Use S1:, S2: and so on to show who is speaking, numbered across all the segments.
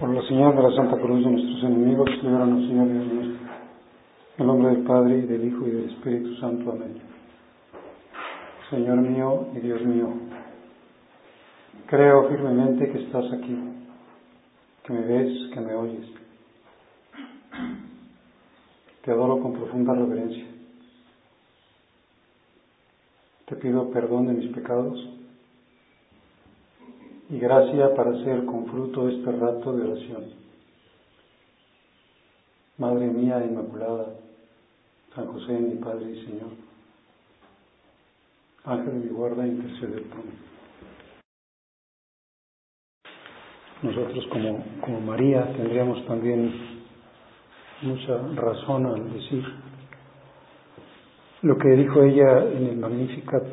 S1: Por la señal de la Santa Cruz de nuestros enemigos, líbranos, Señor Dios nuestro. En el nombre del Padre, y del Hijo, y del Espíritu Santo. Amén. Señor mío y Dios mío, creo firmemente que estás aquí, que me ves, que me oyes. Te adoro con profunda reverencia. Te pido perdón de mis pecados y gracia para hacer con fruto este rato de oración. Madre mía Inmaculada, San José, mi Padre y Señor, Ángel de mi guarda, intercede por mí. Nosotros como María tendríamos también mucha razón al decir lo que dijo ella en el Magnificat,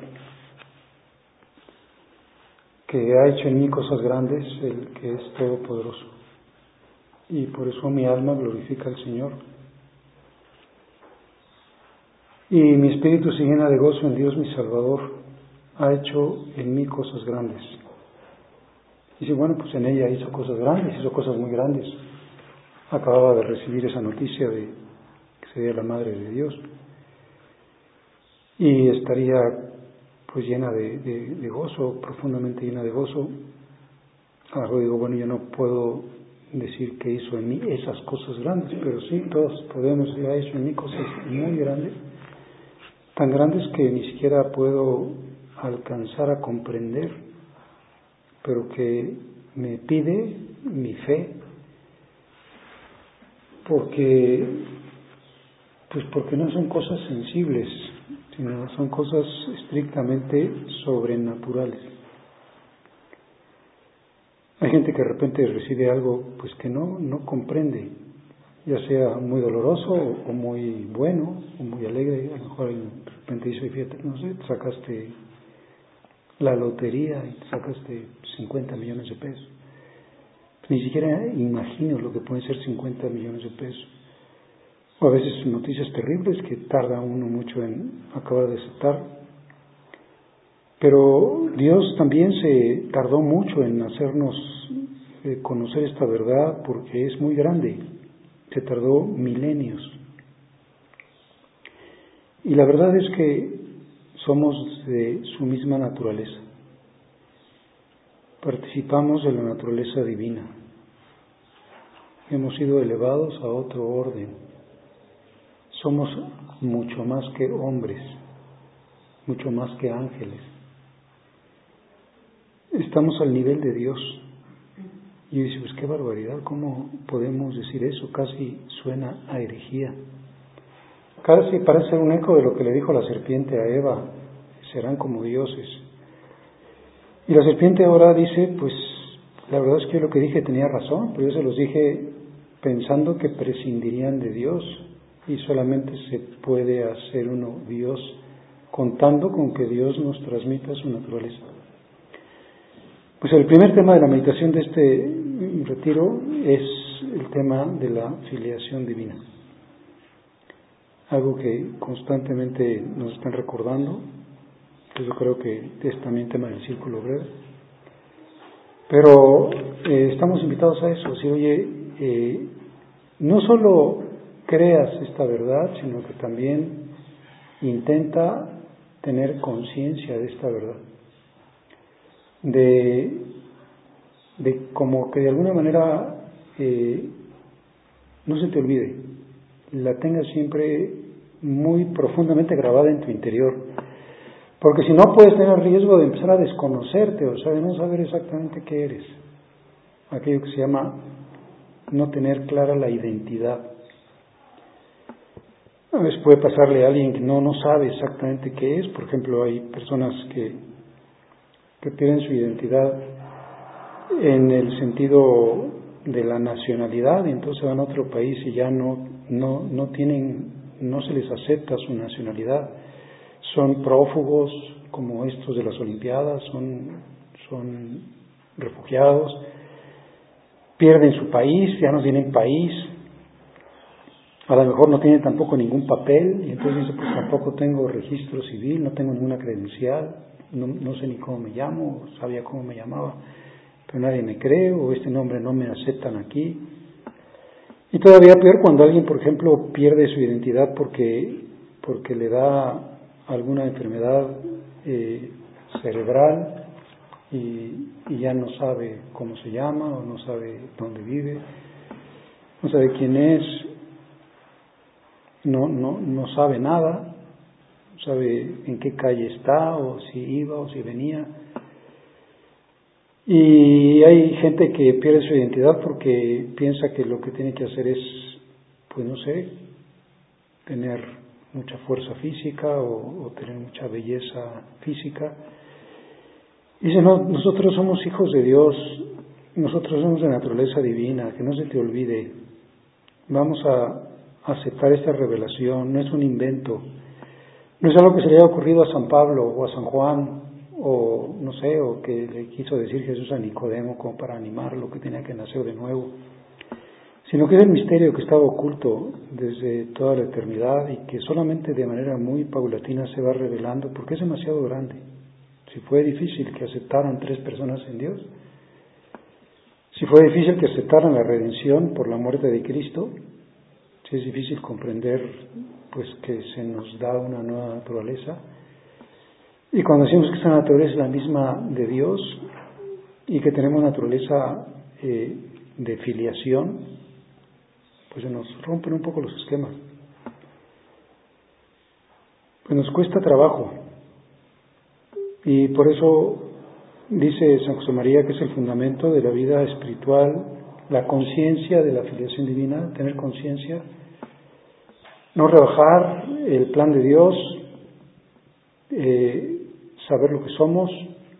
S1: que ha hecho en mí cosas grandes el que es todopoderoso, y por eso mi alma glorifica al Señor y mi espíritu se llena de gozo en Dios mi Salvador. Ha hecho en mí cosas grandes. Dice, bueno, pues en ella hizo cosas grandes, hizo cosas muy grandes. Acababa de recibir esa noticia de que sería la Madre de Dios y estaría pues llena de gozo, profundamente llena de gozo. Ahora digo, bueno, yo no puedo decir que hizo en mí esas cosas grandes, pero sí, todos podemos decir, ha hecho en mí cosas muy grandes, tan grandes que ni siquiera puedo alcanzar a comprender, pero que me pide mi fe, porque no son cosas sensibles, sino son cosas estrictamente sobrenaturales. Hay gente que de repente recibe algo pues que no comprende, ya sea muy doloroso o muy bueno o muy alegre. A lo mejor de repente dice, fíjate, no sé, sacaste la lotería y sacaste 50 millones de pesos. Ni siquiera imagino lo que pueden ser 50 millones de pesos. O a veces noticias terribles que tarda uno mucho en acabar de aceptar. Pero Dios también se tardó mucho en hacernos conocer esta verdad porque es muy grande. Se tardó milenios. Y la verdad es que somos de su misma naturaleza. Participamos de la naturaleza divina. Hemos sido elevados a otro orden. Somos mucho más que hombres, mucho más que ángeles. Estamos al nivel de Dios. Y dice, pues qué barbaridad, ¿cómo podemos decir eso? Casi suena a herejía. Casi parece un eco de lo que le dijo la serpiente a Eva, serán como dioses. Y la serpiente ahora dice, pues la verdad es que lo que dije tenía razón, pero yo se los dije pensando que prescindirían de Dios y solamente se puede hacer uno Dios contando con que Dios nos transmita su naturaleza. Pues el primer tema de la meditación de este retiro es el tema de la filiación divina. Algo que constantemente nos están recordando, que yo creo que es también tema del círculo breve. Pero estamos invitados a eso, si oye, no solo creas esta verdad, sino que también intenta tener conciencia de esta verdad. De como que de alguna manera no se te olvide, la tengas siempre muy profundamente grabada en tu interior, porque si no puedes tener riesgo de empezar a desconocerte, o sea, de no saber exactamente qué eres, aquello que se llama no tener clara la identidad. A veces puede pasarle a alguien que no sabe exactamente qué es. Por ejemplo, hay personas que pierden su identidad en el sentido de la nacionalidad, y entonces van a otro país y ya no se les acepta su nacionalidad. Son prófugos como estos de las Olimpiadas, son refugiados, pierden su país, ya no tienen país, a lo mejor no tienen tampoco ningún papel, y entonces dice, pues tampoco tengo registro civil, no tengo ninguna credencial, no sé ni cómo me llamo, sabía cómo me llamaba, pero nadie me cree, o este nombre no me aceptan aquí. Y todavía peor cuando alguien, por ejemplo, pierde su identidad porque le da alguna enfermedad cerebral y ya no sabe cómo se llama, o no sabe dónde vive, no sabe quién es, no sabe nada, no sabe en qué calle está, o si iba o si venía. Y hay gente que pierde su identidad porque piensa que lo que tiene que hacer es, pues no sé, tener mucha fuerza física o tener mucha belleza física. Dice, no, nosotros somos hijos de Dios, nosotros somos de naturaleza divina, que no se te olvide. Vamos a aceptar esta revelación, no es un invento, no es algo que se le haya ocurrido a San Pablo o a San Juan, o no sé, o que le quiso decir Jesús a Nicodemo como para animarlo, que tenía que nacer de nuevo, sino que es el misterio que estaba oculto desde toda la eternidad y que solamente de manera muy paulatina se va revelando porque es demasiado grande. Si fue difícil que aceptaran 3 personas en Dios, si fue difícil que aceptaran la redención por la muerte de Cristo, si es difícil comprender pues que se nos da una nueva naturaleza, y cuando decimos que esa naturaleza es la misma de Dios y que tenemos naturaleza de filiación, pues se nos rompen un poco los esquemas. Pues nos cuesta trabajo. Y por eso dice San José María que es el fundamento de la vida espiritual, la conciencia de la filiación divina, tener conciencia, no rebajar el plan de Dios, saber lo que somos.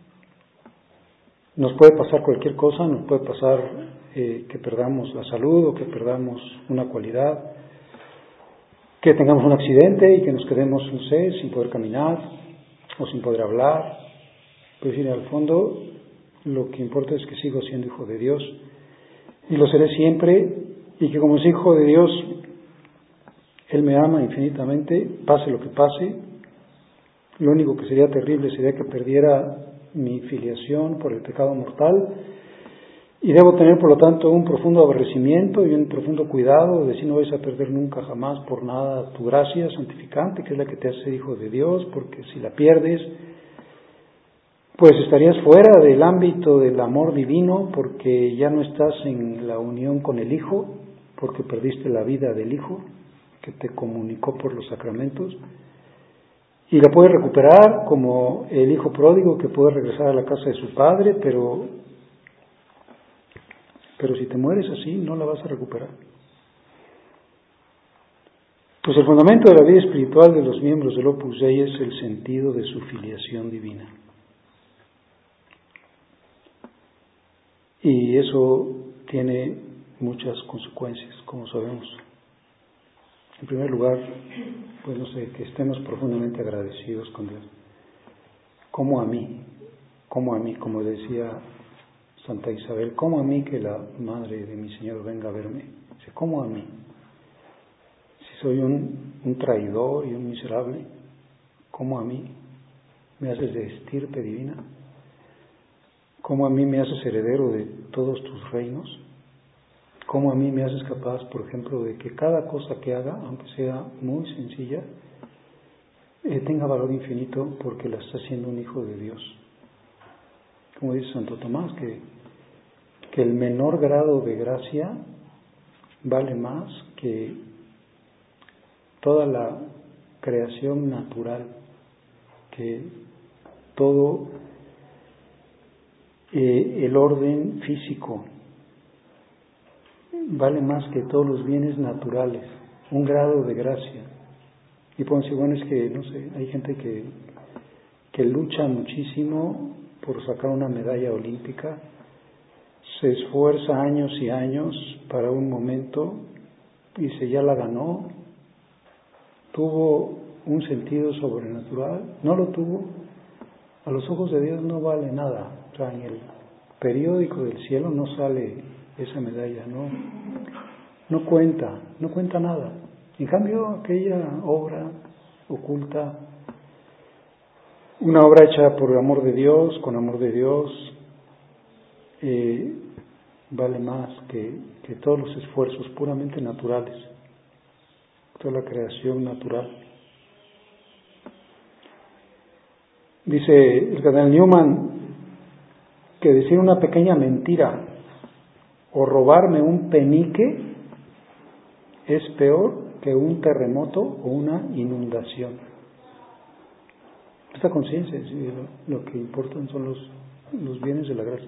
S1: Nos puede pasar cualquier cosa, nos puede pasar que perdamos la salud o que perdamos una cualidad, que tengamos un accidente y que nos quedemos, no sé, sin poder caminar o sin poder hablar. Pero decir, al fondo lo que importa es que sigo siendo hijo de Dios y lo seré siempre, y que como soy hijo de Dios Él me ama infinitamente, pase lo que pase. Lo único que sería terrible sería que perdiera mi filiación por el pecado mortal, y debo tener por lo tanto un profundo aborrecimiento y un profundo cuidado de si no vais a perder nunca jamás por nada tu gracia santificante, que es la que te hace hijo de Dios, porque si la pierdes pues estarías fuera del ámbito del amor divino, porque ya no estás en la unión con el Hijo, porque perdiste la vida del Hijo que te comunicó por los sacramentos, y la puedes recuperar como el hijo pródigo que puede regresar a la casa de su padre, pero si te mueres así no la vas a recuperar. Pues el fundamento de la vida espiritual de los miembros del Opus Dei es el sentido de su filiación divina. Y eso tiene muchas consecuencias, como sabemos. En primer lugar, pues no sé, que estemos profundamente agradecidos con Dios. Como a mí, como decía Santa Isabel, como a mí que la madre de mi Señor venga a verme. Dice, como a mí. Si soy un traidor y un miserable, como a mí me haces de estirpe divina. Como a mí me haces heredero de todos tus reinos. Cómo a mí me haces capaz, por ejemplo, de que cada cosa que haga, aunque sea muy sencilla, tenga valor infinito porque la está haciendo un hijo de Dios. Como dice Santo Tomás, que el menor grado de gracia vale más que toda la creación natural, que todo el orden físico, vale más que todos los bienes naturales, un grado de gracia. Y pueden decir, bueno, es que, no sé, hay gente que lucha muchísimo por sacar una medalla olímpica, se esfuerza años y años para un momento, y si ya la ganó, tuvo un sentido sobrenatural, no lo tuvo, a los ojos de Dios no vale nada. O sea, en el periódico del cielo no sale esa medalla, no cuenta nada. En cambio, aquella obra oculta, una obra hecha por amor de Dios, con amor de Dios, vale más que todos los esfuerzos puramente naturales, toda la creación natural. Dice el cardenal Newman que decir una pequeña mentira o robarme un penique es peor que un terremoto o una inundación. Esta conciencia, ¿sí? Lo que importan son los bienes de la gracia.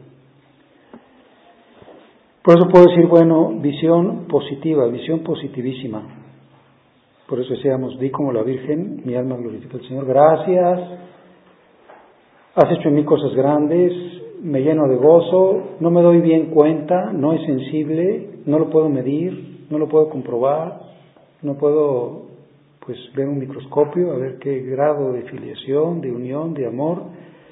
S1: Por eso puedo decir, bueno, visión positiva, visión positivísima. Por eso decíamos, di como la Virgen, mi alma glorifica al Señor. Gracias, has hecho en mí cosas grandes, me lleno de gozo, no me doy bien cuenta, no es sensible, no lo puedo medir, no lo puedo comprobar, no puedo ver un microscopio, a ver qué grado de filiación, de unión, de amor,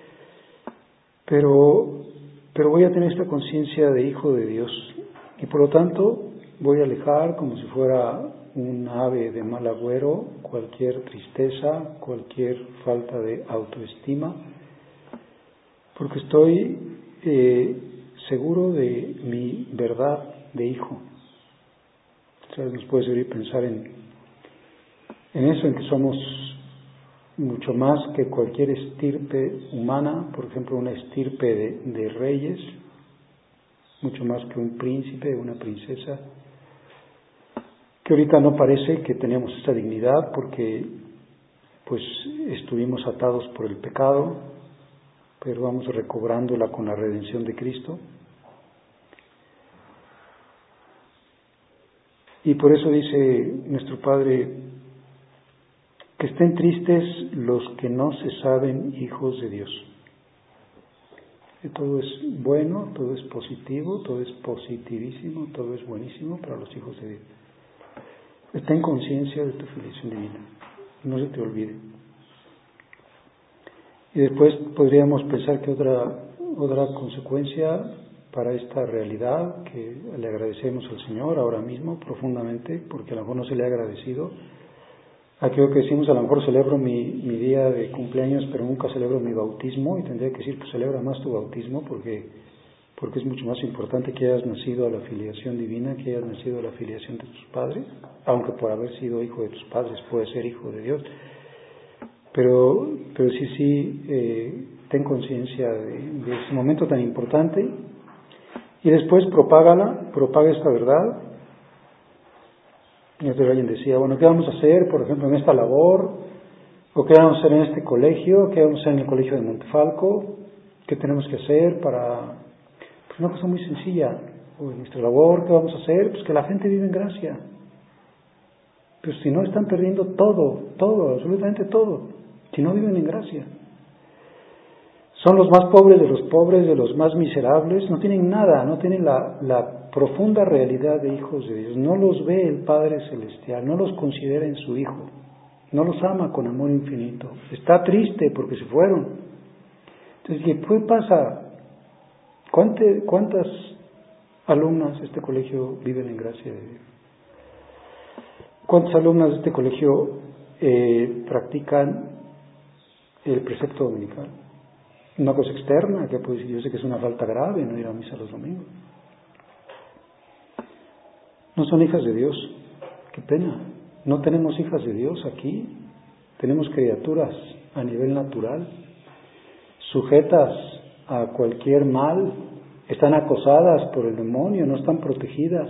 S1: pero voy a tener esta conciencia de hijo de Dios y por lo tanto voy a alejar como si fuera un ave de mal agüero cualquier tristeza, cualquier falta de autoestima, porque estoy seguro de mi verdad de hijo. O sea, nos puede servir pensar en eso, en que somos mucho más que cualquier estirpe humana, por ejemplo, una estirpe de reyes, mucho más que un príncipe, una princesa, que ahorita no parece que tenemos esta dignidad porque estuvimos atados por el pecado, pero vamos recobrándola con la redención de Cristo. Y por eso dice nuestro Padre, que estén tristes los que no se saben hijos de Dios. Que todo es bueno, todo es positivo, todo es positivísimo, todo es buenísimo para los hijos de Dios. Está en conciencia de tu filiación divina, no se te olvide. Y después podríamos pensar que otra consecuencia para esta realidad, que le agradecemos al Señor ahora mismo profundamente, porque a lo mejor no se le ha agradecido. Aquello que decimos, a lo mejor celebro mi día de cumpleaños, pero nunca celebro mi bautismo, y tendría que decir, pues celebra más tu bautismo, porque es mucho más importante que hayas nacido a la filiación divina, que hayas nacido a la filiación de tus padres, aunque por haber sido hijo de tus padres puedes ser hijo de Dios. Pero sí, ten conciencia de ese momento tan importante, y después propaga esta verdad. Y alguien decía, bueno, ¿qué vamos a hacer, por ejemplo, en esta labor? ¿O qué vamos a hacer en este colegio? ¿Qué vamos a hacer en el colegio de Montefalco? ¿Qué tenemos que hacer para...? Pues una cosa muy sencilla. O en nuestra labor, ¿qué vamos a hacer? Pues que la gente vive en gracia. Pues si no, están perdiendo todo, absolutamente todo. Si no viven en gracia. Son los más pobres, de los más miserables, no tienen nada, no tienen la profunda realidad de hijos de Dios. No los ve el Padre Celestial, no los considera en su Hijo, no los ama con amor infinito. Está triste porque se fueron. Entonces, ¿qué pasa? ¿Cuántas alumnas de este colegio viven en gracia de Dios? ¿Cuántas alumnas de este colegio practican el precepto dominical? Una cosa externa, que pues yo sé que es una falta grave no ir a misa los domingos. No son hijas de Dios, qué pena. No tenemos hijas de Dios aquí, tenemos criaturas a nivel natural, sujetas a cualquier mal, están acosadas por el demonio, no están protegidas,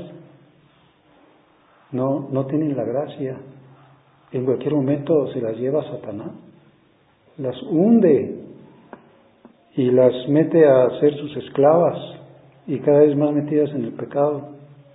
S1: no tienen la gracia. En cualquier momento se las lleva Satanás, las hunde y las mete a ser sus esclavas y cada vez más metidas en el pecado.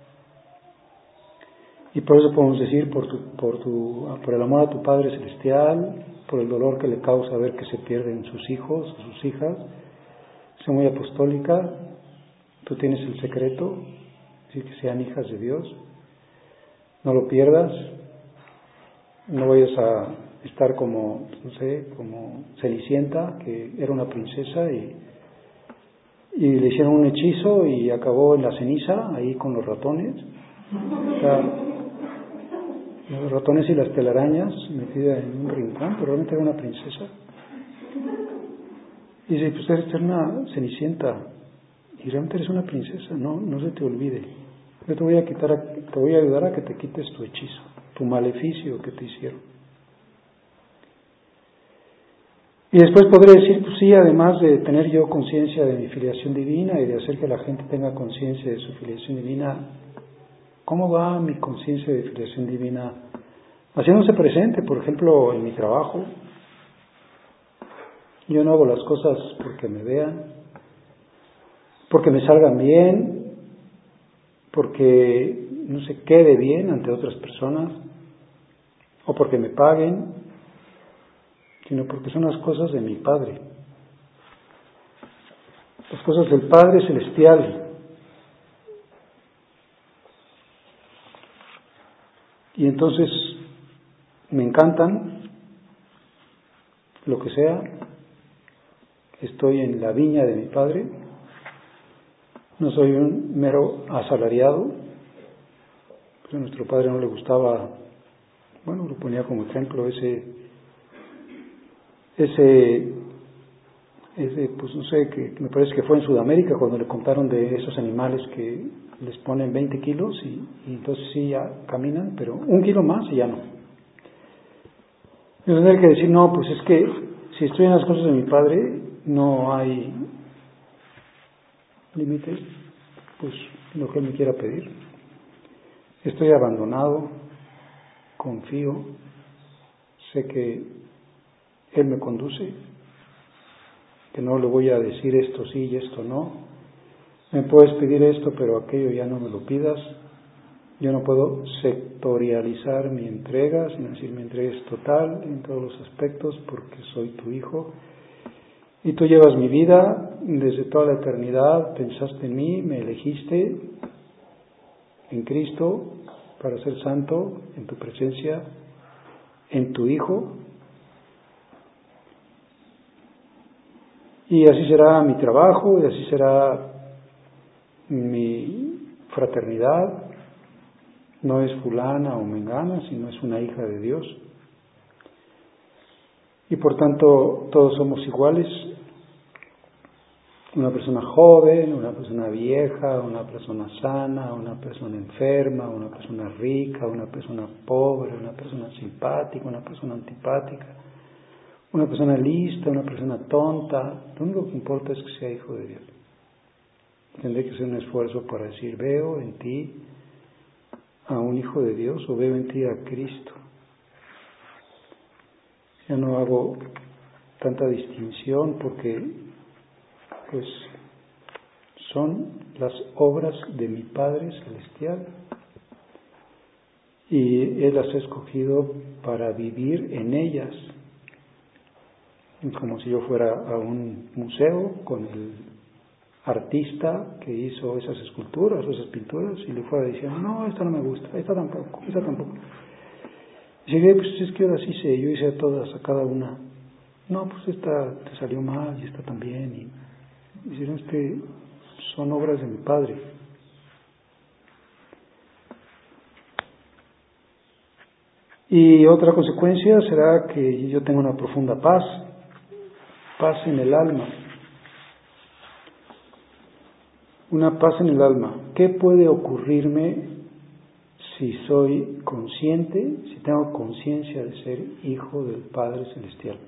S1: Y por eso podemos decir, por el amor a tu Padre Celestial, por el dolor que le causa ver que se pierden sus hijos, sus hijas, sé muy apostólica, tú tienes el secreto, decir que sean hijas de Dios, no lo pierdas, no vayas a estar como Cenicienta, que era una princesa y le hicieron un hechizo y acabó en la ceniza, ahí con los ratones. O sea, los ratones y las telarañas metida en un rincón, pero realmente era una princesa. Y dice, pues eres una Cenicienta, Y realmente eres una princesa, no se te olvide. Yo te voy a ayudar a que te quites tu hechizo, tu maleficio que te hicieron. Y después podré decir, pues sí, además de tener yo conciencia de mi filiación divina y de hacer que la gente tenga conciencia de su filiación divina, ¿cómo va mi conciencia de filiación divina haciéndose presente? Por ejemplo, en mi trabajo, yo no hago las cosas porque me vean, porque me salgan bien, porque no se quede bien ante otras personas, o porque me paguen, sino porque son las cosas de mi Padre, las cosas del Padre Celestial. Y entonces me encantan, lo que sea, estoy en la viña de mi Padre, no soy un mero asalariado. Pues a nuestro Padre no le gustaba, lo ponía como ejemplo ese, pues no sé, que me parece que fue en Sudamérica cuando le contaron de esos animales que les ponen 20 kilos y entonces sí ya caminan, pero 1 kilo más y ya no. Y tener que decir, no, pues es que si estoy en las cosas de mi Padre, no hay límites, pues lo que Él me quiera pedir. Estoy abandonado, confío, sé que Él me conduce, que no le voy a decir esto sí y esto no. Me puedes pedir esto, pero aquello ya no me lo pidas. Yo no puedo sectorializar mi entrega, sino decir mi entrega es total en todos los aspectos porque soy tu hijo. Y tú llevas mi vida desde toda la eternidad, pensaste en mí, me elegiste en Cristo para ser santo en tu presencia, en tu Hijo. Y así será mi trabajo, y así será mi fraternidad. No es fulana o mengana, sino es una hija de Dios. Y por tanto todos somos iguales. Una persona joven, una persona vieja, una persona sana, una persona enferma, una persona rica, una persona pobre, una persona simpática, una persona antipática, una persona lista, una persona tonta. Lo único que importa es que sea hijo de Dios. Tendré que hacer un esfuerzo para decir, veo en ti a un hijo de Dios o veo en ti a Cristo. Ya no hago tanta distinción porque pues son las obras de mi Padre Celestial y Él las ha escogido para vivir en ellas, como si yo fuera a un museo con el artista que hizo esas esculturas o esas pinturas y le fuera diciendo, no, esta no me gusta, esta tampoco. Y dice, pues es que ahora sí sé, yo hice a todas, a cada una. No, pues esta te salió mal y esta también. Y dijeron, son obras de mi Padre. Y otra consecuencia será que yo tenga una profunda paz en el alma. Una paz en el alma. ¿Qué puede ocurrirme si soy consciente, si tengo conciencia de ser hijo del Padre Celestial?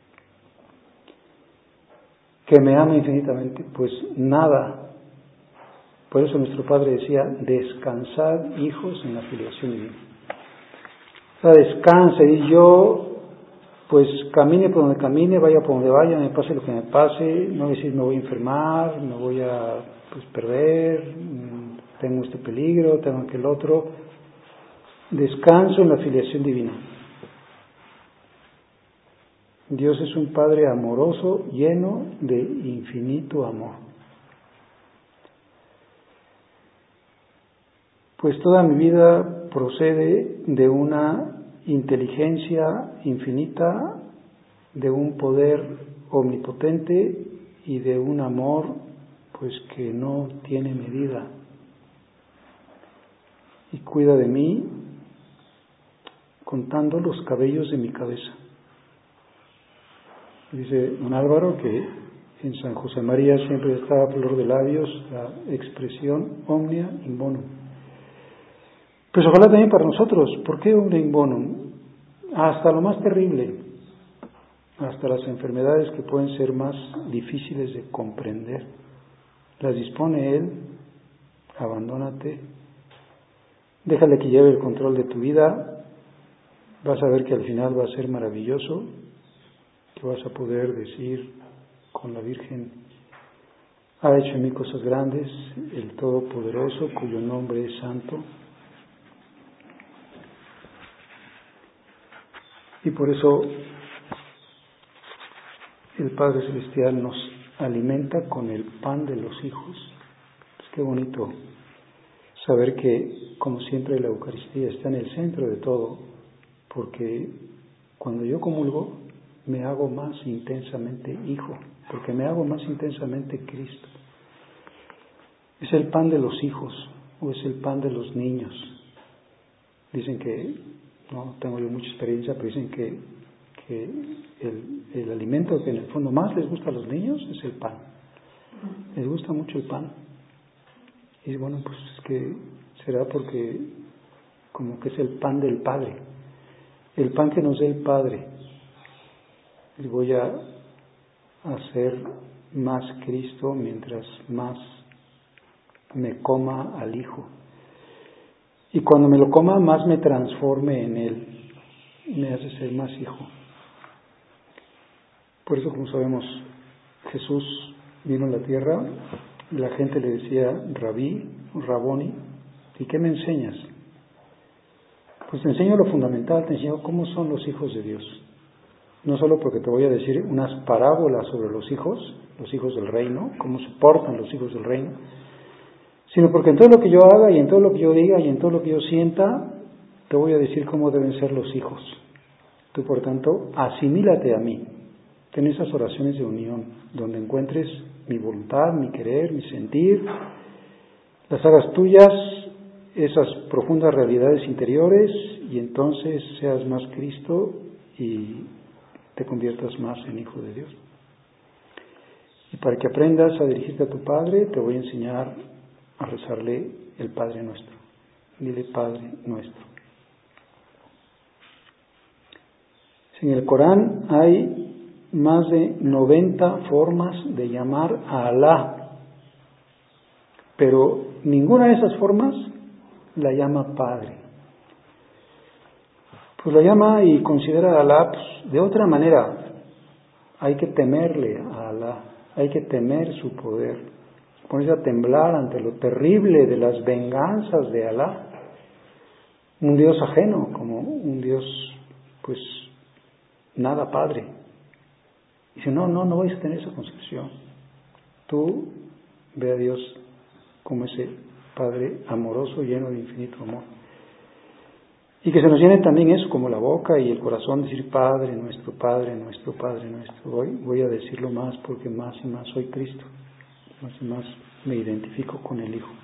S1: Que me ama infinitamente, pues nada. Por eso nuestro Padre decía, descansad hijos en la filiación divina. O sea, descanse, y yo pues camine por donde camine, vaya por donde vaya, me pase lo que me pase, no decir me voy a enfermar, me voy a perder, tengo este peligro, tengo aquel otro. Descanso en la filiación divina. Dios es un Padre amoroso, lleno de infinito amor. Pues toda mi vida procede de una inteligencia infinita, de un poder omnipotente y de un amor pues que no tiene medida y cuida de mí contando los cabellos de mi cabeza. Dice don Álvaro que En San José María siempre está a flor de labios la expresión omnia in bonum. Pues ojalá también para nosotros. ¿Por qué omnia in bonum? Hasta lo más terrible, hasta las enfermedades que pueden ser más difíciles de comprender, las dispone Él. Abandónate, déjale que lleve el control de tu vida. Vas a ver que al final va a ser maravilloso, que vas a poder decir con la Virgen: ha hecho en mí cosas grandes el Todopoderoso, cuyo nombre es santo. Y por eso el Padre Celestial nos alimenta con el pan de los hijos. Pues qué bonito saber que, como siempre, la Eucaristía está en el centro de todo, porque cuando yo comulgo me hago más intensamente hijo, porque me hago más intensamente Cristo. Es el pan de los hijos, o es el pan de los niños. Dicen que, no tengo yo mucha experiencia, pero dicen que el alimento que en el fondo más les gusta a los niños es el pan. Les gusta mucho el pan. Y bueno, pues es que será porque como que es el pan del Padre, el pan que nos dé el Padre. Y voy a hacer más Cristo mientras más me coma al Hijo. Y cuando me lo coma, más me transforme en Él, me hace ser más hijo. Por eso, como sabemos, Jesús vino a la tierra y la gente le decía Rabí, Raboni, ¿y qué me enseñas? Pues te enseño lo fundamental, te enseño cómo son los hijos de Dios. No solo porque te voy a decir unas parábolas sobre los hijos del reino, cómo se portan los hijos del reino, sino porque en todo lo que yo haga y en todo lo que yo diga y en todo lo que yo sienta, te voy a decir cómo deben ser los hijos. Tú, por tanto, asimílate a mí. Ten esas oraciones de unión, donde encuentres mi voluntad, mi querer, mi sentir, las hagas tuyas, esas profundas realidades interiores, y entonces seas más Cristo y te conviertas más en hijo de Dios. Y para que aprendas a dirigirte a tu Padre, te voy a enseñar a rezarle el Padre Nuestro. Dile: Padre Nuestro. En el Corán hay más de 90 formas de llamar a Alá, pero ninguna de esas formas la llama Padre. Pues la llama y considera a Alá de otra manera. Hay que temerle a Alá, hay que temer su poder, ponerse a temblar ante lo terrible de las venganzas de Alá, un Dios ajeno, como un Dios, pues, nada Padre. Dice: no vais a tener esa concepción. Tú ve a Dios como ese Padre amoroso, lleno de infinito amor. Y que se nos llene también eso, como la boca y el corazón, decir: Padre nuestro, Padre nuestro, Padre nuestro. Hoy voy a decirlo más porque más y más soy Cristo, más y más me identifico con el Hijo.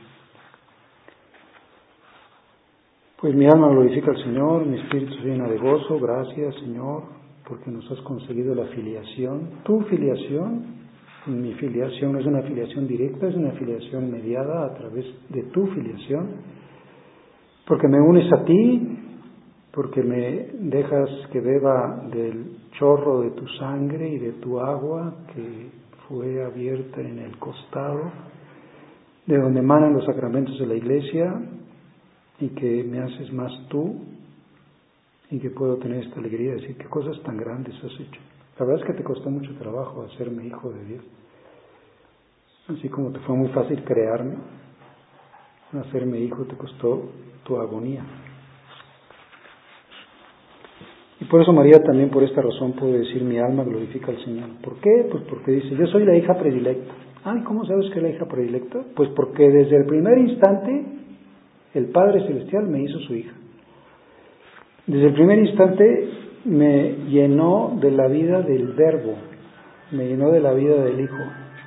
S1: Pues mi alma glorifica al Señor, mi espíritu se llena de gozo. Gracias, Señor, porque nos has conseguido la filiación. Tu filiación, mi filiación no es una filiación directa, es una filiación mediada a través de tu filiación, porque me unes a ti, porque me dejas que beba del chorro de tu sangre y de tu agua que fue abierta en el costado, de donde emanan los sacramentos de la Iglesia, y que me haces más tú, y que puedo tener esta alegría de decir: qué cosas tan grandes has hecho. La verdad es que te costó mucho trabajo hacerme hijo de Dios, así como te fue muy fácil crearme, hacerme hijo te costó tu agonía. Y por eso María también, por esta razón, puede decir: mi alma glorifica al Señor. ¿Por qué? Pues porque dice: yo soy la hija predilecta. Ay, ¿cómo sabes que es la hija predilecta? Pues porque desde el primer instante el Padre Celestial me hizo su hija. Desde el primer instante me llenó de la vida del Verbo, me llenó de la vida del Hijo.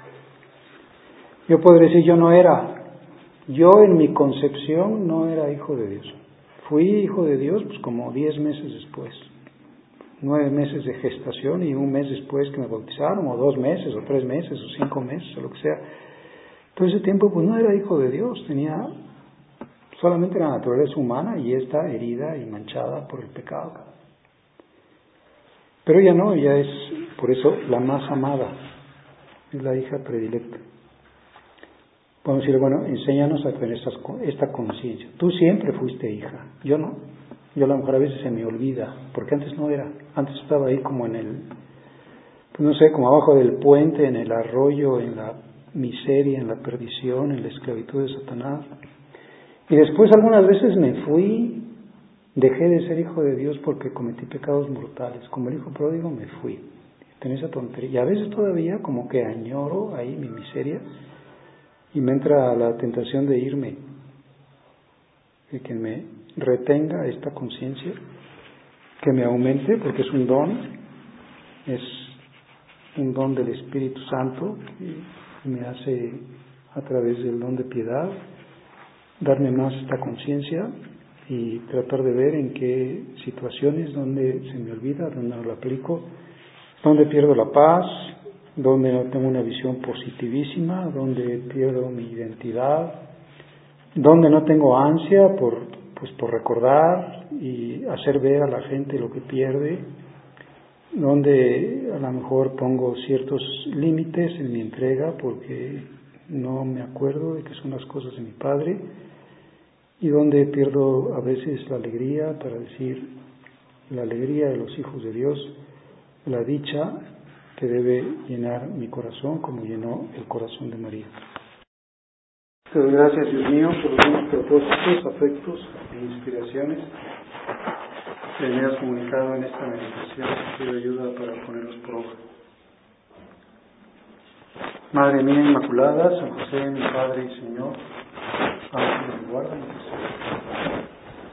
S1: Yo podría decir: yo en mi concepción no era hijo de Dios. Fui hijo de Dios pues como 10 meses después. 9 meses de gestación y un mes después que me bautizaron, o 2 meses, o 3 meses, o 5 meses, o lo que sea. Todo ese tiempo pues no era hijo de Dios, tenía solamente la naturaleza humana y está herida y manchada por el pecado. Pero ella no, ella es por eso la más amada, es la hija predilecta. Vamos a decir, bueno, enséñanos a tener esta conciencia. Tú siempre fuiste hija, yo no. Yo a lo mejor a veces se me olvida, porque antes no era. Antes estaba ahí como en el, pues no sé, como abajo del puente, en el arroyo, en la miseria, en la perdición, en la esclavitud de Satanás. Y después algunas veces me fui, dejé de ser hijo de Dios porque cometí pecados mortales. Como el hijo pródigo me fui. En esa tontería. Y a veces todavía como que añoro ahí mi miseria y me entra la tentación de irme, de que me retenga esta conciencia, que me aumente, porque es un don del Espíritu Santo que me hace a través del don de piedad darme más esta conciencia y tratar de ver en qué situaciones donde se me olvida, donde no lo aplico, donde pierdo la paz, donde no tengo una visión positivísima, donde pierdo mi identidad, donde no tengo ansia por recordar y hacer ver a la gente lo que pierde, donde a lo mejor pongo ciertos límites en mi entrega porque no me acuerdo de que son las cosas de mi Padre, y donde pierdo a veces la alegría, para decir la alegría de los hijos de Dios, la dicha que debe llenar mi corazón como llenó el corazón de María. Te doy gracias, Dios mío, por los buenos propósitos, afectos e inspiraciones que me has comunicado en esta meditación. Te pido ayuda para ponerlos por obra. Madre mía Inmaculada, San José, mi Padre y Señor, ángel de mi guarda,